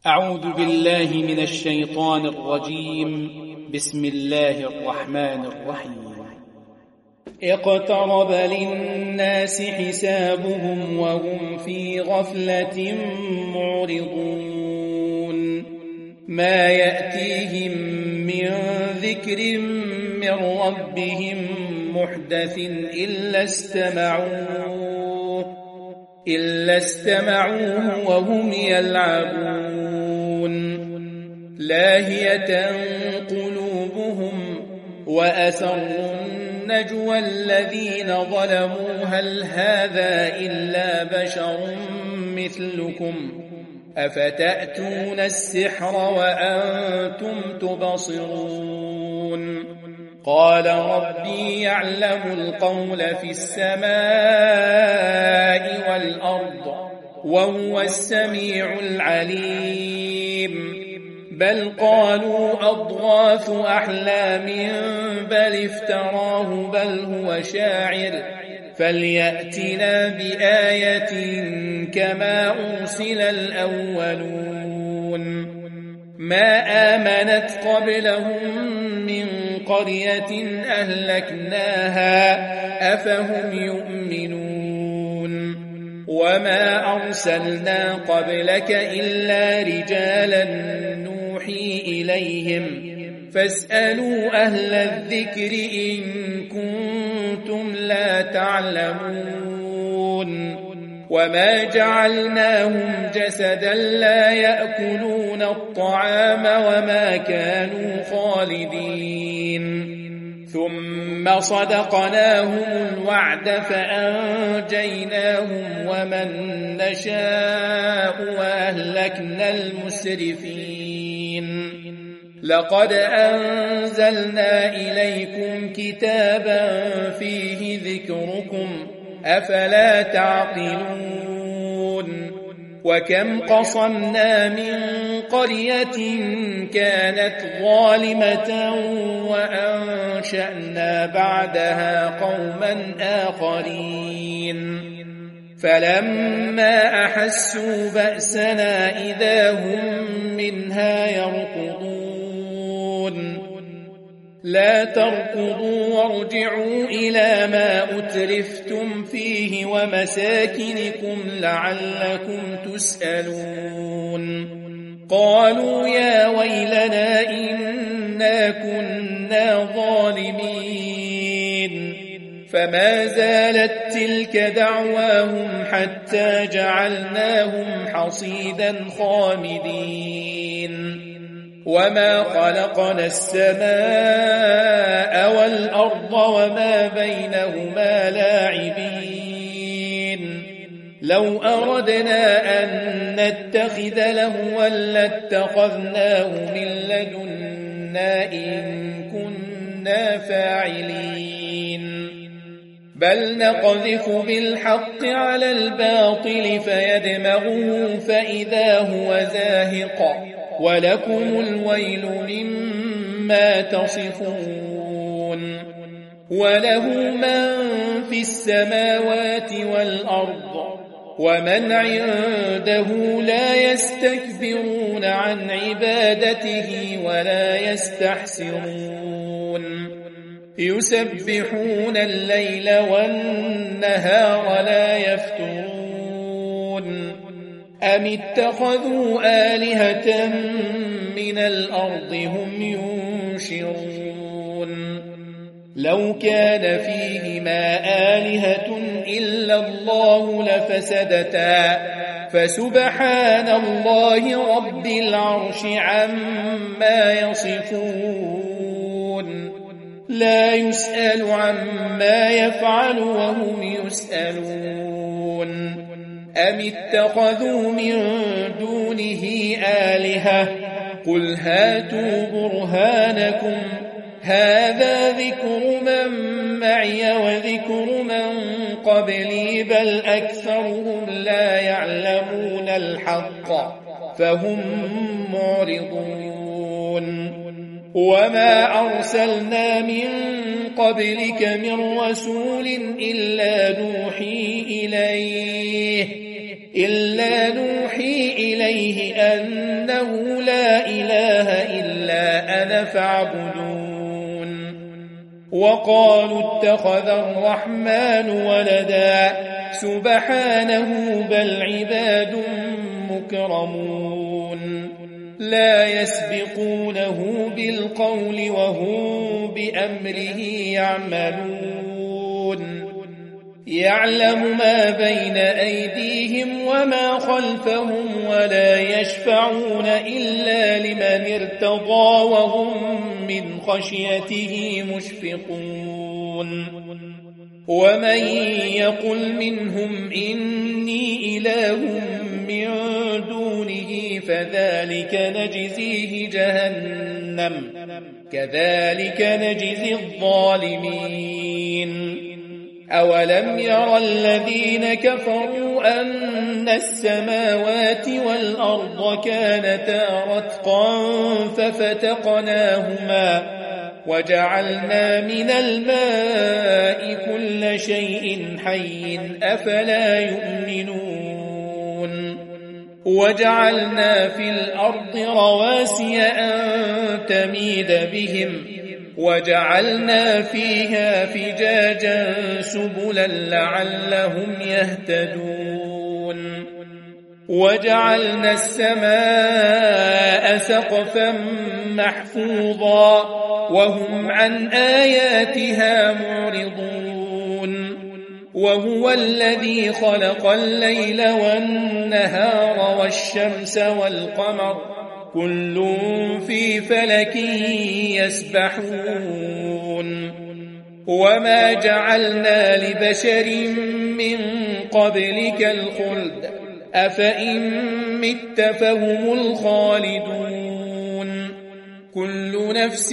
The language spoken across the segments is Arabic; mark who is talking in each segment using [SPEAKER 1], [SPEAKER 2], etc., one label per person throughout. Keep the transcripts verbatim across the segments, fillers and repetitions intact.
[SPEAKER 1] أعوذ بالله من الشيطان الرجيم. بسم الله الرحمن الرحيم. اقترب للناس حسابهم وهم في غفلة معرضون ما يأتيهم من ذكر من ربهم محدث إلا استمعوه إلا استمعوه وهم يلعبون لاهية قلوبهم وأسروا النجوى الذين ظلموا هل هذا إلا بشر مثلكم أفتأتون السحر وأنتم تبصرون قال ربي يعلم القول في السماء والأرض وهو السميع العليم بل قالوا أضغاث أحلام بل افتراه بل هو شاعر فليأتنا بآية كما أرسل الأولون ما آمنت قبلهم من قرية أهلكناها أفهم يؤمنون وما أرسلنا قبلك إلا رجالا نوحي إليهم فاسألوا أهل الذكر إن كنتم لا تعلمون وما جعلناهم جسدا لا يأكلون الطعام وما كانوا خالدين ثم صدقناهم الوعد فأنجيناهم ومن نشاء وأهلكنا المسرفين لقد أنزلنا إليكم كتابا فيه ذكركم أفلا تعقلون وكم قصمنا من قرية كانت ظالمة وأنشأنا بعدها قوما آخرين فلما أحسوا بأسنا إذا هم منها يركضون لا تركضوا وارجعوا إلى ما أترفتم فيه ومساكنكم لعلكم تسألون قالوا يا ويلنا إنا كنا ظالمين فما زالت تلك دعواهم حتى جعلناهم حصيدا خامدين وما خلقنا السماء والأرض وما بينهما لاعبين لو أردنا أن نتخذ لهوا لاتخذناه من لدنا إن كنا فاعلين بل نقذف بالحق على الباطل فيدمغه فإذا هو زاهق ولكم الويل مما تصفون وله من في السماوات والأرض ومن عنده لا يستكبرون عن عبادته ولا يستحسرون يسبحون الليل والنهار لا يفترون أم اتخذوا آلهة من الأرض هم ينشرون لو كان فيهما آلهة إلا الله لفسدتا فسبحان الله رب العرش عما يصفون لا يسأل عما يفعل وهم يسألون أم اتخذوا من دونه آلهة قل هاتوا برهانكم هذا ذكر من معي وذكر من قبلي بل أكثرهم لا يعلمون الحق فهم معرضون وما أرسلنا من قبلك من رسول إلا نوحي إليه إلا نوحي إليه أنه لا إله إلا أنا فاعبدون وقالوا اتخذ الرحمن ولدا سبحانه بل عباد مكرمون لا يسبقونه بالقول وهم بأمره يعملون يعلم ما بين أيديهم وما خلفهم ولا يشفعون إلا لمن ارتضى وهم من خشيته مشفقون ومن يقل منهم إني إله من دونه فذلك نجزيه جهنم كذلك نجزي الظالمين أولم يرى الذين كفروا أن السماوات والأرض كانتا رتقا ففتقناهما وجعلنا من الماء كل شيء حي أفلا يؤمنون وجعلنا في الأرض رواسي أن تميد بهم وجعلنا فيها فجاجا سبلا لعلهم يهتدون وجعلنا السماء سقفا محفوظا وهم عن آياتها معرضون وهو الذي خلق الليل والنهار والشمس والقمر كل في فلك يسبحون وما جعلنا لبشر من قبلك الخلد أفإن مت فهم الخالدون كل نفس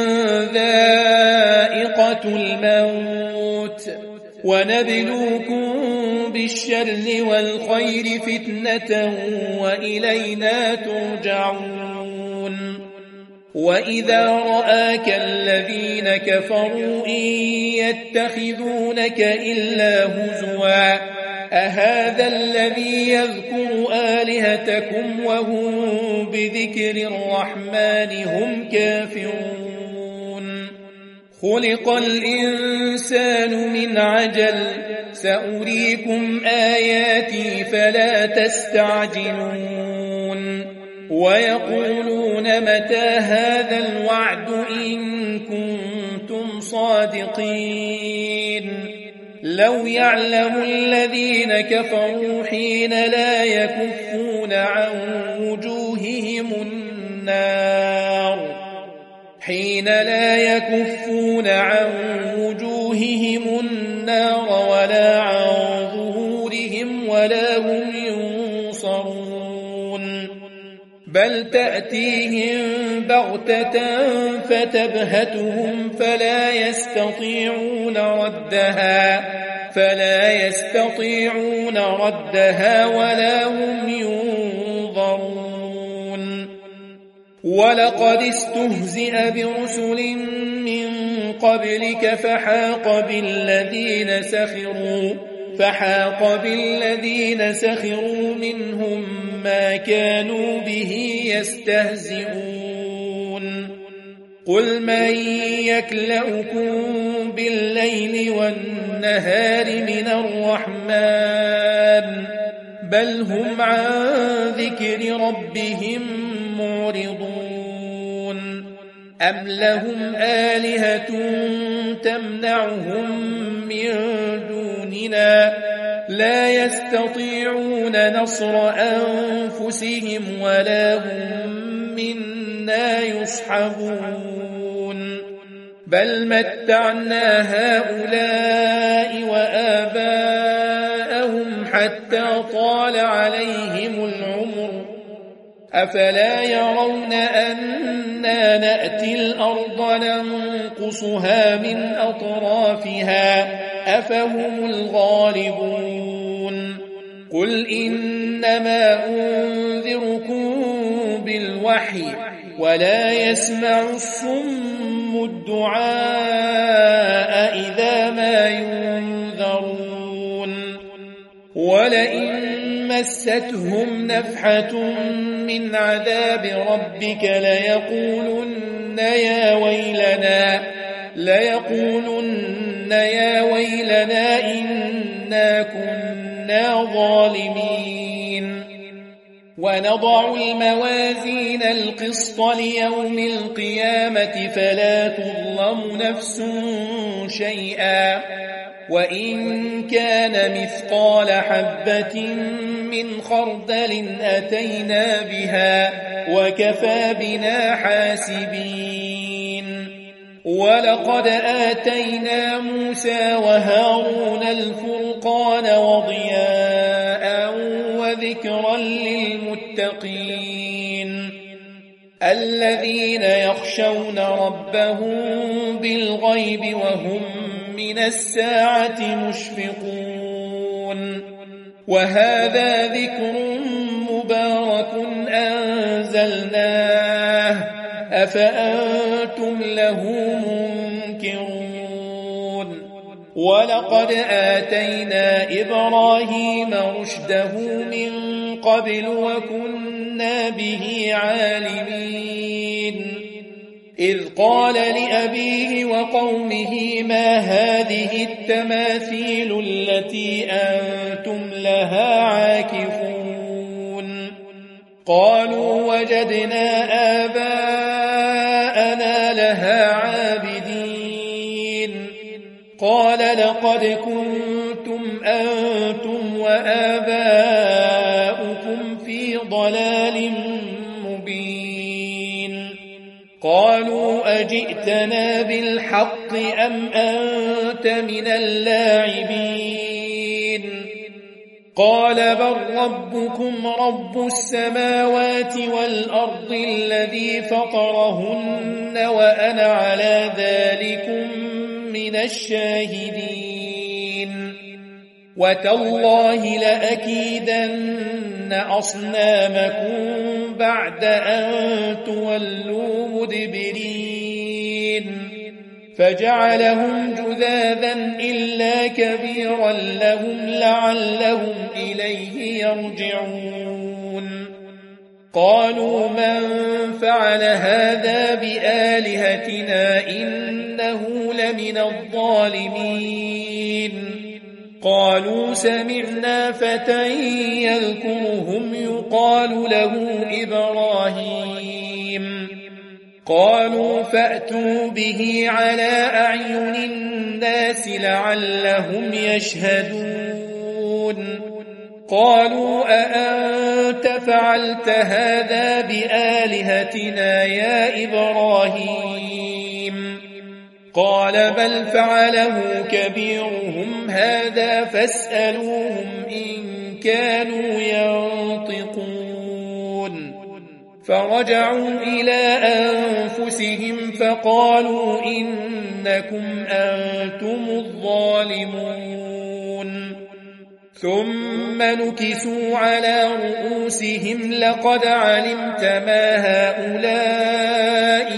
[SPEAKER 1] ذائقة الموت ونبلوكم بالشر والخير فتنة وإلينا ترجعون وإذا رآك الذين كفروا إن يتخذونك إلا هزوا أهذا الذي يذكر آلهتكم وهم بذكر الرحمن هم كافرون خلق الإنسان من عجل سأريكم آياتي فلا تستعجلون ويقولون متى هذا الوعد إن كنتم صادقين لو يعلم الذين كفروا حين لا يكفون عن وجوههم النار حين لا يكفون عن وجوههم النار ولا عن ظهورهم ولا هم ينصرون بل تأتيهم بغتة فتبهتهم فلا يستطيعون ردها فلا يستطيعون ردها ولا هم ينظرون ولقد استهزئ برسل من قبلك فحاق بالذين سخروا فحاق بالذين سخروا منهم ما كانوا به يستهزئون قل من يكلؤكم بالليل والنهار من الرحمن بل هم عن ذكر ربهم معرضون أم لهم آلهة تمنعهم من دوننا لا يستطيعون نصر أنفسهم ولا هم منا يصحبون بل متعنا هؤلاء وآباءهم حتى طال عليهم العمر أفلا يرون أنا نأتي الأرض ننقصها من أطرافها أفهم الغالبون قل إنما أنذركم بالوحي ولا يسمع الصم الدعاء إذا ما ينذرون ولئن مستهم نفحة من عذاب ربك ليقولن يا ويلنا ليقولن يا ويلنا إنا كنا ظالمين ونضع الموازين القسط ليوم القيامة فلا تظلم نفس شيئا وإن كان مثقال حبة من خردل أتينا بها وكفى بنا حاسبين ولقد آتينا موسى وهارون الفرقان وضياء وذكرا للمتقين الذين يخشون ربهم بالغيب وهم من الساعة مشفقون وهذا ذكر مبارك أنزلناه أفأنتم له منكرون ولقد آتينا إبراهيم رشده من قبل وكنا به عالمين إذ قال لأبيه وقومه ما هذه التماثيل التي أنتم لها عاكفون قالوا وجدنا آباءنا لها عابدين قال لقد كنتم أنتم وآباؤكم في ضلال مبين قالوا أجئتنا بالحق أم أنت من اللاعبين قال بل ربكم رب السماوات والأرض الذي فطرهن وأنا على ذلكم من الشاهدين وتالله لأكيدن أصنامكم بعد أن تولوا مدبرين فجعلهم جذاذا إلا كبيرا لهم لعلهم إليه يرجعون قالوا من فعل هذا بآلهتنا إنه لمن الظالمين قالوا سمعنا فتى يذكرهم يقال له إبراهيم قالوا فأتوا به على أعين الناس لعلهم يشهدون قالوا أأنت فعلت هذا بآلهتنا يا إبراهيم قال بل فعله كبيرهم هذا فاسألوهم إن كانوا ينطقون فرجعوا إلى أنفسهم فقالوا إنكم أنتم الظالمون ثم نكسوا على رؤوسهم لقد علمت ما هؤلاء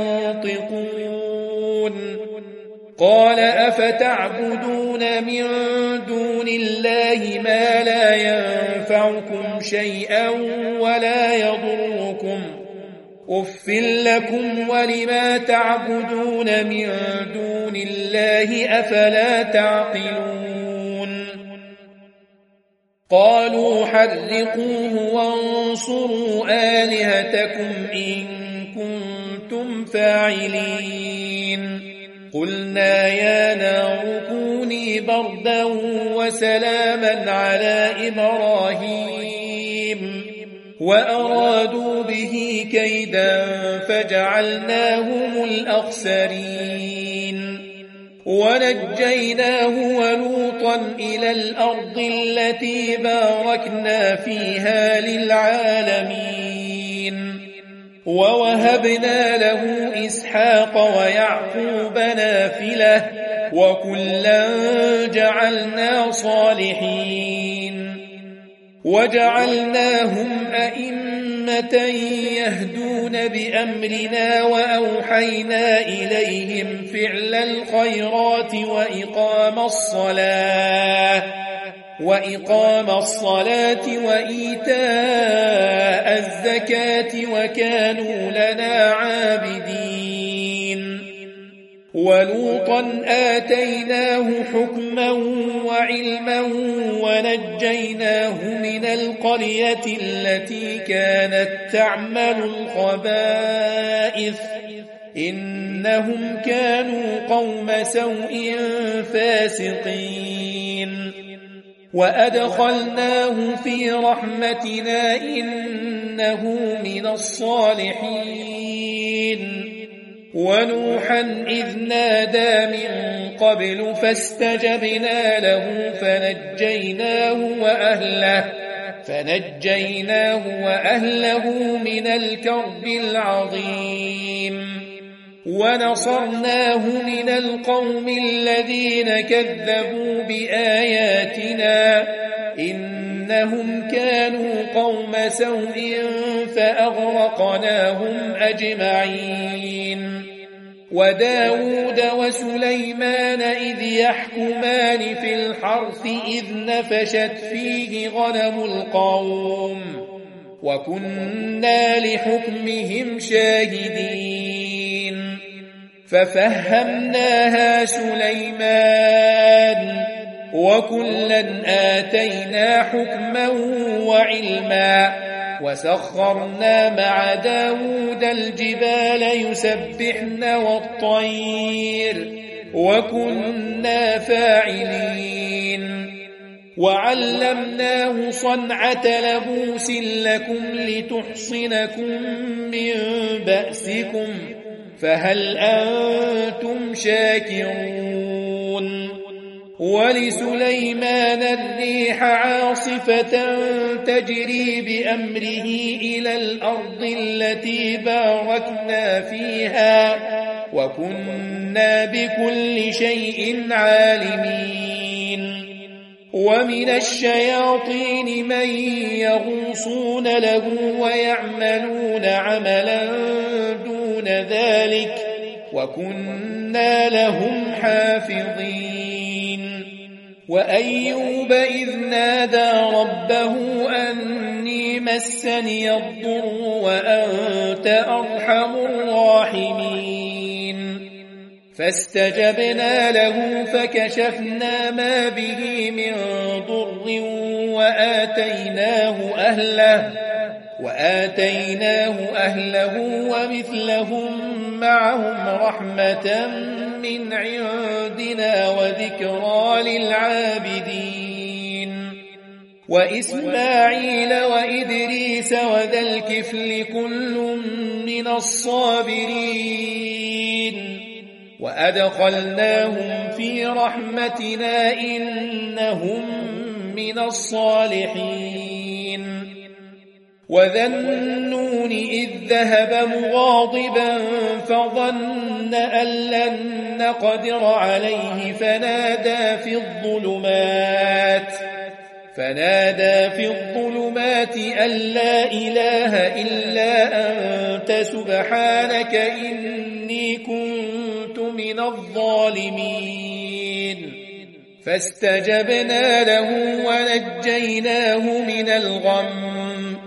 [SPEAKER 1] ينطقون قال أفتعبدون من دون الله ما لا ينفعكم شيئا ولا يضركم أف لكم ولما تعبدون من دون الله أفلا تعقلون قالوا حرقوه وانصروا آلهتكم إن كنتم فاعلين قلنا يا نار كوني بردا وسلاما على إبراهيم وأرادوا به كيدا فجعلناهم الأخسرين ونجيناه ولوطا إلى الأرض التي باركنا فيها للعالمين ووهبنا له إسحاق ويعقوب نافلة وكلا جعلنا صالحين وجعلناهم أئمة يهدون بأمرنا وأوحينا إليهم فعل الخيرات وإقام الصلاة وإقام الصلاة وإيتاء الزكاة وكانوا لنا عابدين ولوطا آتيناه حكما وعلما ونجيناه من القرية التي كانت تعمل الخبائث إنهم كانوا قوم سوء فاسقين وأدخلناه في رحمتنا إنه من الصالحين ونوحا إذ نادى من قبل فاستجبنا له فنجيناه وأهله فنجيناه وأهله من الكرب العظيم ونصرناه من القوم الذين كذبوا بآياتنا إنهم كانوا قوم سوء فأغرقناهم أجمعين وداود وسليمان إذ يحكمان في الحرث إذ نفشت فيه غنم القوم وكنا لحكمهم شاهدين ففهمناها سليمان وكلا آتينا حكما وعلما وسخرنا مع داود الجبال يسبحن والطير وكنا فاعلين وعلمناه صنعة لبوس لكم لتحصنكم من بأسكم فهل أنتم شاكرون ولسليمان الريح عاصفة تجري بأمره إلى الأرض التي باركنا فيها وكنا بكل شيء عالمين ومن الشياطين من يغوصون له ويعملون عملا دون ذلك وكنا لهم حافظين وأيوب إذ نادى ربه أني مسني الضر وأنت أرحم الراحمين فاستجبنا له فكشفنا ما به من ضر وآتيناه أهله وآتيناه أهله ومثلهم معهم رحمة من عندنا وذكرى للعابدين وإسماعيل وإدريس وذا الكفل كل من الصابرين وأدخلناهم في رحمتنا إنهم من الصالحين وذا النون إذ ذهب مغاضبا فظن أن لن نقدر عليه فنادى في الظلمات فنادى في الظلمات أن لا إله إلا أنت سبحانك إني كنت من الظالمين فاستجبنا له ونجيناه من الغم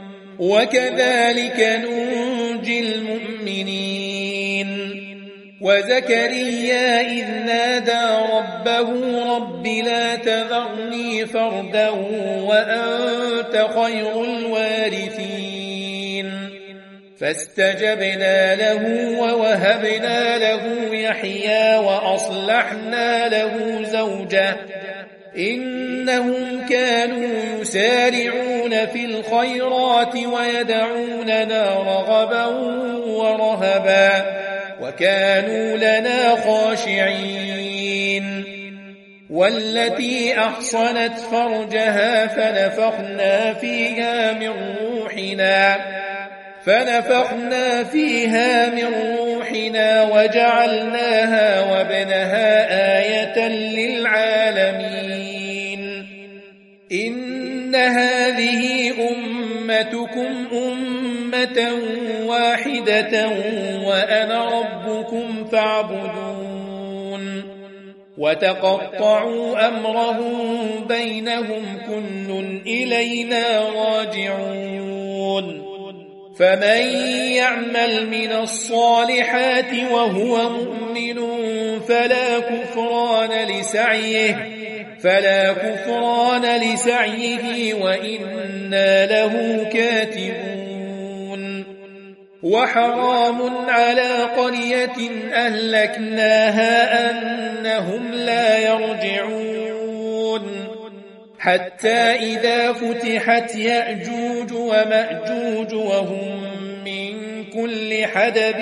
[SPEAKER 1] وكذلك ننجي المؤمنين وزكريا إذ نادى ربه رب لا تذرني فردا وأنت خير الوارثين فاستجبنا له ووهبنا له يحيى وأصلحنا له زوجه إنهم كانوا يسارعون في الخيرات ويدعوننا رغبا ورهبا وكانوا لنا خاشعين والتي أحصنت فرجها فنفخنا فيها من روحنا فنفخنا فيها من روحنا وجعلناها وابنها آية للعالمين إن هذه أمتكم أمة واحدة وأنا ربكم فاعبدون وتقطعوا أمرهم بينهم كل إلينا راجعون فمن يعمل من الصالحات وهو مؤمن فلا كفران لسعيه فلا كفران لسعيه وإنا له كاتبون وحرام على قرية أهلكناها أنهم لا يرجعون حتى إذا فتحت يأجوج ومأجوج وهم من كل حدب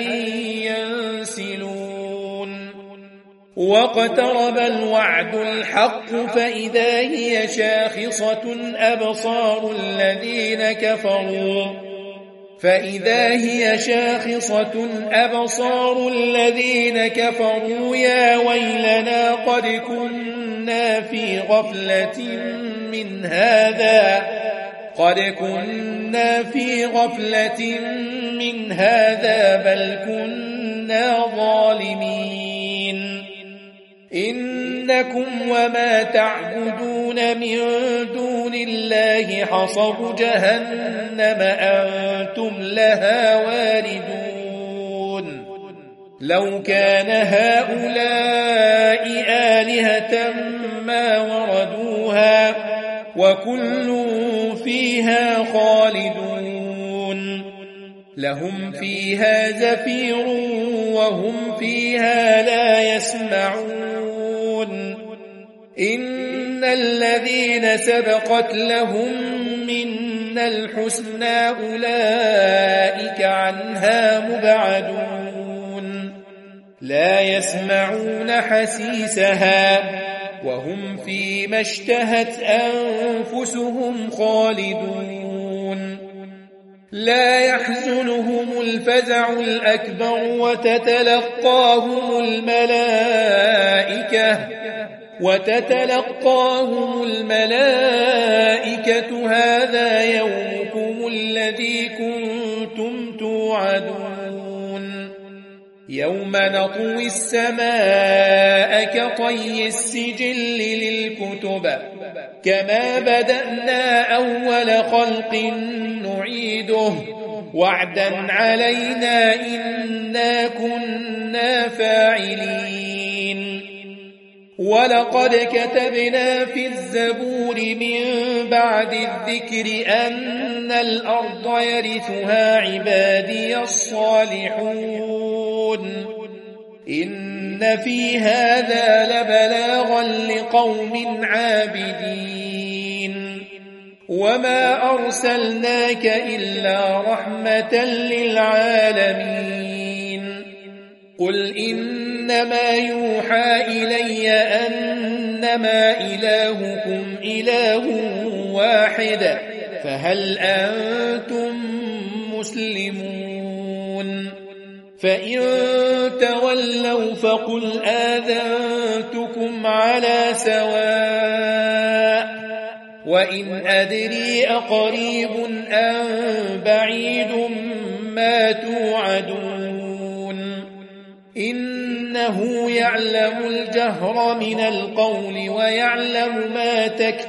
[SPEAKER 1] ينسلون واقترب الوعد الحق فإذا هي شاخصة أبصار الذين كفروا فإذا هي شاخصة أبصار الذين كفروا يا ويلنا قد كنا في غفلة من هذا قد كنا في غفلة من هذا بل كنا ظالمين إنكم وما تعبدون من دون الله حصب جهنم أنتم لها واردون لو كان هؤلاء آلهة ما وردوها وكل فيها خالدون لهم فيها زفير وهم فيها لا يسمعون إن الذين سبقت لهم منا الحسنى أولئك عنها مبعدون لا يسمعون حسيسها وهم فيما اشتهت أنفسهم خالدون لا يحزنهم الفزع الأكبر وتتلقاهم الملائكة وتتلقاهم الملائكة هذا يومكم الذي كنتم توعدون يوم نطوي السماء كطي السجل للكتب كما بدأنا أول خلق نعيده وعدا علينا إنا كنا فاعلين ولقد كتبنا في الزبور من بعد الذكر أن الأرض يرثها عبادي الصالحون إن في هذا لبلاغا لقوم عابدين وما أرسلناك إلا رحمة للعالمين قل إنما يوحى إلي أنما إلهكم إله واحد فهل أنتم مسلمون فإن تولوا فقل آذنتكم على سواء وإن أدري أقريب أم بعيد ما توعدون إنه يعلم الجهر من القول ويعلم ما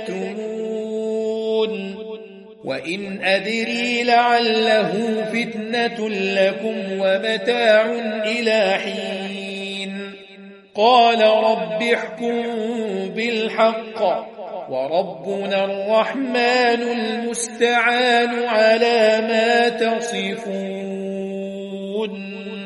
[SPEAKER 1] تكتمون وإن أدري لعله فتنة لكم ومتاع إلى حين قال رب احكم بالحق وربنا الرحمن المستعان على ما تصفون